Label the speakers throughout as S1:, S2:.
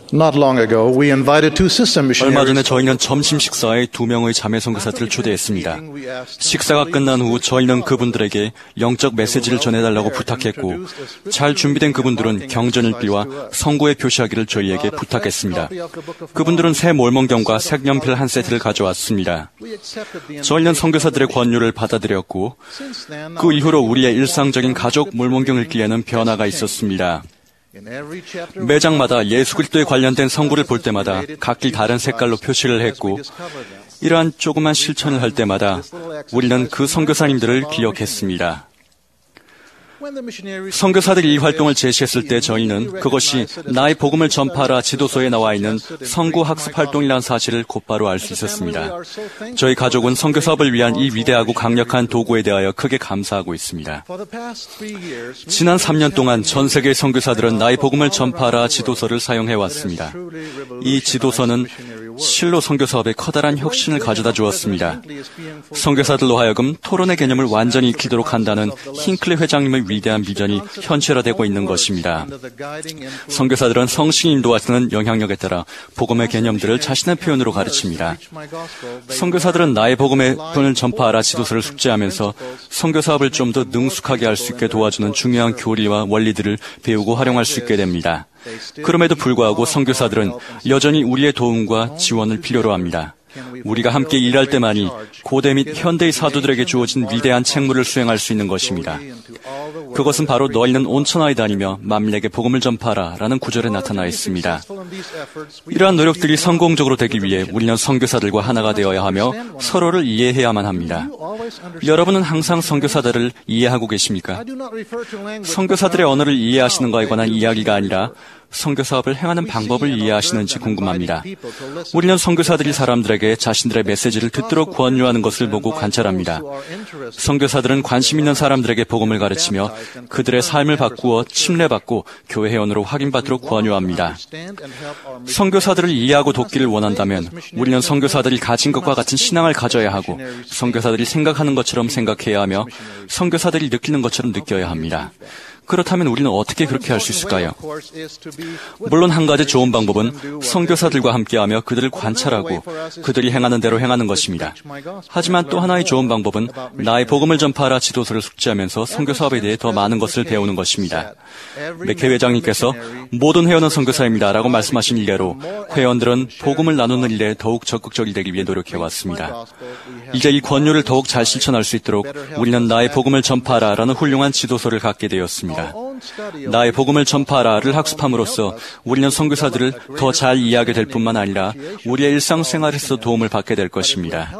S1: Not long ago, we invited two system
S2: 얼마 전에
S1: missionaries.
S2: 저희는 점심 식사에 2명의 자매 선교사들을 초대했습니다. 식사가 끝난 후 저희는 그분들에게 영적 메시지를 전해달라고 부탁했고, 잘 준비된 그분들은 경전일비와 성구에 표시하기를 저희에게 부탁했습니다. 그분들은 새 몰몬경과 색연필 한 세트를 가져왔습니다. 저희는 선교사들의 권유를 받아들였고, 그 이후로 우리의 일상적인 가족 몰몬경 읽기에는 변화가 있었습니다. 매장마다 예수 그리스도에 관련된 성구를 볼 때마다 각기 다른 색깔로 표시를 했고, 이러한 조그만 실천을 할 때마다 우리는 그 선교사님들을 기억했습니다. 선교사들이 이 활동을 제시했을 때 저희는 그것이 나의 복음을 전파하라 지도서에 나와 있는 선구 학습 활동이라는 사실을 곧바로 알 수 있었습니다. 저희 가족은 선교 사업을 위한 이 위대하고 강력한 도구에 대하여 크게 감사하고 있습니다. 지난 3년 동안 전 세계의 선교사들은 나의 복음을 전파하라 지도서를 사용해 왔습니다. 이 지도서는 실로 선교 사업에 커다란 혁신을 가져다 주었습니다. 선교사들로 하여금 토론의 개념을 완전히 익히도록 한다는 힌클리 회장님의 위대한 비전이 현실화되고 있는 것입니다. 선교사들은 성신이 인도하시는 영향력에 따라 복음의 개념들을 자신의 표현으로 가르칩니다. 선교사들은 나의 복음을 전파하라 지도서를 숙지하면서 선교 사업을 좀 더 능숙하게 할 수 있게 도와주는 중요한 교리와 원리들을 배우고 활용할 수 있게 됩니다. 그럼에도 불구하고 선교사들은 여전히 우리의 도움과 지원을 필요로 합니다. 우리가 함께 일할 때만이 고대 및 현대의 사도들에게 주어진 위대한 책무를 수행할 수 있는 것입니다. 그것은 바로 너희는 온 천하에 다니며 만민에게 복음을 전파하라 라는 구절에 나타나 있습니다. 이러한 노력들이 성공적으로 되기 위해 우리는 선교사들과 하나가 되어야 하며 서로를 이해해야만 합니다. 여러분은 항상 선교사들을 이해하고 계십니까? 선교사들의 언어를 이해하시는 것에 관한 이야기가 아니라 선교 사업을 행하는 방법을 이해하시는지 궁금합니다. 우리는 선교사들이 사람들에게 자신들의 메시지를 듣도록 권유하는 것을 보고 관찰합니다. 선교사들은 관심 있는 사람들에게 복음을 가르치며 그들의 삶을 바꾸어 침례받고 교회 회원으로 확인받도록 권유합니다. 선교사들을 이해하고 돕기를 원한다면 우리는 선교사들이 가진 것과 같은 신앙을 가져야 하고, 선교사들이 생각하는 것처럼 생각해야 하며 선교사들이 느끼는 것처럼 느껴야 합니다. 그렇다면 우리는 어떻게 그렇게 할 수 있을까요? 물론 한 가지 좋은 방법은 선교사들과 함께하며 그들을 관찰하고 그들이 행하는 대로 행하는 것입니다. 하지만 또 하나의 좋은 방법은 나의 복음을 전파하라 지도서를 숙지하면서 선교 사업에 대해 더 많은 것을 배우는 것입니다. 맥케 회장님께서 모든 회원은 선교사입니다 라고 말씀하신 일례로 회원들은 복음을 나누는 일에 더욱 적극적이 되기 위해 노력해왔습니다. 이제 이 권유를 더욱 잘 실천할 수 있도록 우리는 나의 복음을 전파하라 라는 훌륭한 지도서를 갖게 되었습니다. 나의 복음을 전파하라를 학습함으로써 우리는 선교사들을 더 잘 이해하게 될 뿐만 아니라 우리의 일상생활에서 도움을 받게 될 것입니다.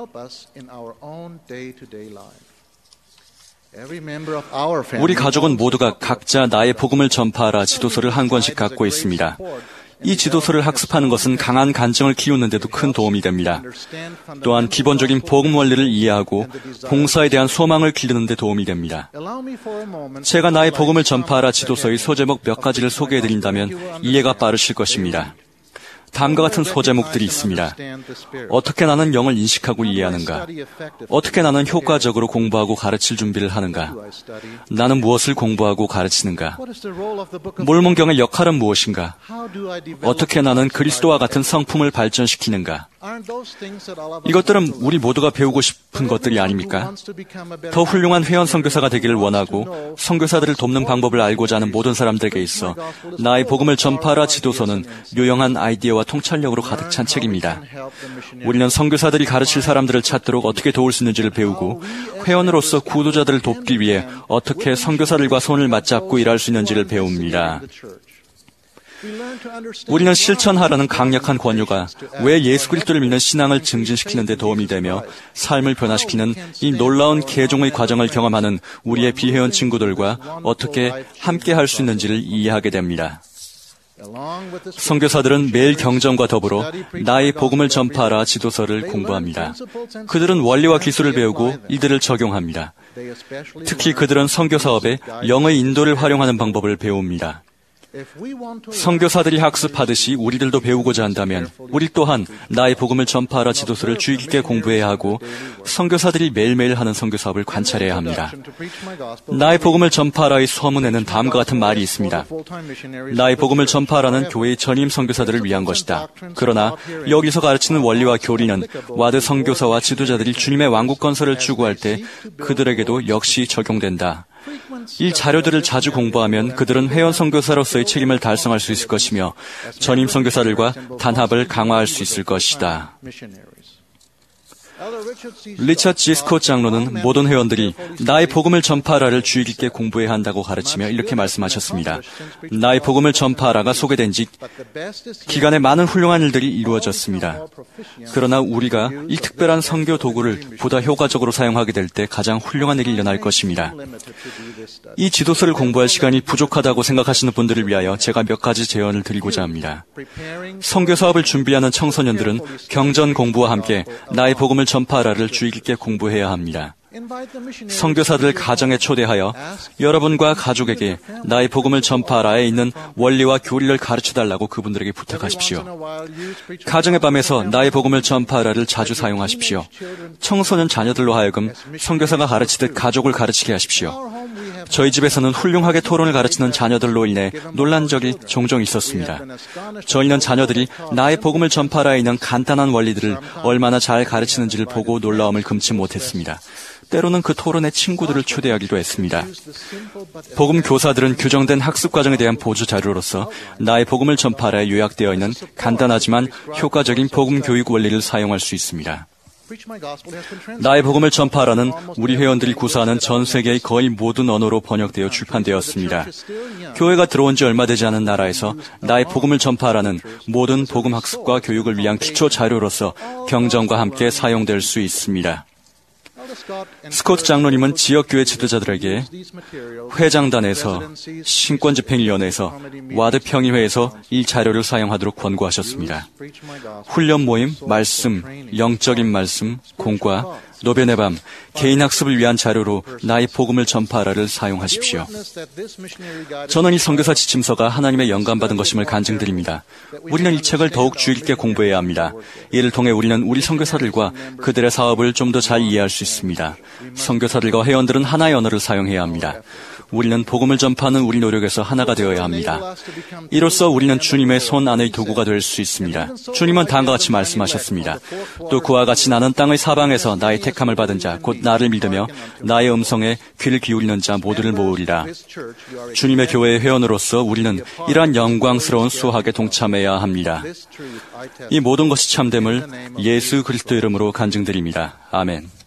S2: 우리 가족은 모두가 각자 나의 복음을 전파하라 지도서를 한 권씩 갖고 있습니다. 이 지도서를 학습하는 것은 강한 간증을 키우는 데도 큰 도움이 됩니다. 또한 기본적인 복음 원리를 이해하고 봉사에 대한 소망을 기르는 데 도움이 됩니다. 제가 나의 복음을 전파하라 지도서의 소제목 몇 가지를 소개해드린다면 이해가 빠르실 것입니다. 다음과 같은 소제목들이 있습니다. 어떻게 나는 영을 인식하고 이해하는가? 어떻게 나는 효과적으로 공부하고 가르칠 준비를 하는가? 나는 무엇을 공부하고 가르치는가? 몰몬경의 역할은 무엇인가? 어떻게 나는 그리스도와 같은 성품을 발전시키는가? 이것들은 우리 모두가 배우고 싶은 것들이 아닙니까? 더 훌륭한 회원 선교사가 되기를 원하고 선교사들을 돕는 방법을 알고자 하는 모든 사람들에게 있어 나의 복음을 전파하라 지도서는 유용한 아이디어와 통찰력으로 가득 찬 책입니다. 우리는 선교사들이 가르칠 사람들을 찾도록 어떻게 도울 수 있는지를 배우고 회원으로서 구도자들을 돕기 위해 어떻게 선교사들과 손을 맞잡고 일할 수 있는지를 배웁니다. 우리는 실천하라는 강력한 권유가 왜 예수 그리스도를 믿는 신앙을 증진시키는 데 도움이 되며 삶을 변화시키는 이 놀라운 개종의 과정을 경험하는 우리의 비회원 친구들과 어떻게 함께 할 수 있는지를 이해하게 됩니다. 선교사들은 매일 경전과 더불어 나의 복음을 전파하라 지도서를 공부합니다. 그들은 원리와 기술을 배우고 이들을 적용합니다. 특히 그들은 선교 사업에 영의 인도를 활용하는 방법을 배웁니다. 선교사들이 학습하듯이 우리들도 배우고자 한다면 우리 또한 나의 복음을 전파하라 지도서를 주의 깊게 공부해야 하고 선교사들이 매일매일 하는 선교 사업을 관찰해야 합니다. 나의 복음을 전파하라의 서문에는 다음과 같은 말이 있습니다. 나의 복음을 전파하라는 교회의 전임 선교사들을 위한 것이다. 그러나 여기서 가르치는 원리와 교리는 와드 선교사와 지도자들이 주님의 왕국 건설을 추구할 때 그들에게도 역시 적용된다. 이 자료들을 자주 공부하면 그들은 회원 선교사로서의 책임을 달성할 수 있을 것이며 전임 선교사들과 단합을 강화할 수 있을 것이다. 리처드 G. 스콧 장로는 모든 회원들이 나의 복음을 전파하라를 주의 깊게 공부해야 한다고 가르치며 이렇게 말씀하셨습니다. 나의 복음을 전파하라가 소개된 지 기간에 많은 훌륭한 일들이 이루어졌습니다. 그러나 우리가 이 특별한 선교 도구를 보다 효과적으로 사용하게 될 때 가장 훌륭한 일이 일어날 것입니다. 이 지도서를 공부할 시간이 부족하다고 생각하시는 분들을 위하여 제가 몇 가지 제언을 드리고자 합니다. 선교 사업을 준비하는 청소년들은 경전 공부와 함께 나의 복음을 전파하라를 주의 깊게 공부해야 합니다. 선교사들 가정에 초대하여 여러분과 가족에게 나의 복음을 전파하라에 있는 원리와 교리를 가르쳐달라고 그분들에게 부탁하십시오. 가정의 밤에서 나의 복음을 전파하라를 자주 사용하십시오. 청소년 자녀들로 하여금 선교사가 가르치듯 가족을 가르치게 하십시오. 저희 집에서는 훌륭하게 토론을 가르치는 자녀들로 인해 놀란 적이 종종 있었습니다. 저희는 자녀들이 나의 복음을 전파하라에 있는 간단한 원리들을 얼마나 잘 가르치는지를 보고 놀라움을 금치 못했습니다. 때로는 그 토론에 친구들을 초대하기도 했습니다. 복음 교사들은 규정된 학습 과정에 대한 보조 자료로서 나의 복음을 전파하라에 요약되어 있는 간단하지만 효과적인 복음 교육 원리를 사용할 수 있습니다. 나의 복음을 전파하라는 우리 회원들이 구사하는 전 세계의 거의 모든 언어로 번역되어 출판되었습니다. 교회가 들어온 지 얼마 되지 않은 나라에서 나의 복음을 전파하라는 모든 복음 학습과 교육을 위한 기초 자료로서 경전과 함께 사용될 수 있습니다. 스콧 장로님은 지역교회 지도자들에게 회장단에서, 신권집행위원회에서, 와드 평의회에서 이 자료를 사용하도록 권고하셨습니다. 훈련 모임, 말씀, 영적인 말씀, 공과, 노변의 밤, 개인 학습을 위한 자료로 나의 복음을 전파하라를 사용하십시오. 저는 이 선교사 지침서가 하나님의 영감받은 것임을 간증드립니다. 우리는 이 책을 더욱 주의 깊게 공부해야 합니다. 이를 통해 우리는 우리 선교사들과 그들의 사업을 좀 더 잘 이해할 수 있습니다. 선교사들과 회원들은 하나의 언어를 사용해야 합니다. 우리는 복음을 전파하는 우리 노력에서 하나가 되어야 합니다. 이로써 우리는 주님의 손 안의 도구가 될 수 있습니다. 주님은 다음과 같이 말씀하셨습니다. 또 그와 같이 나는 땅의 사방에서 나의 택함을 받은 자, 곧 나를 믿으며 나의 음성에 귀를 기울이는 자 모두를 모으리라. 주님의 교회의 회원으로서 우리는 이러한 영광스러운 수확에 동참해야 합니다. 이 모든 것이 참됨을 예수 그리스도 이름으로 간증드립니다. 아멘.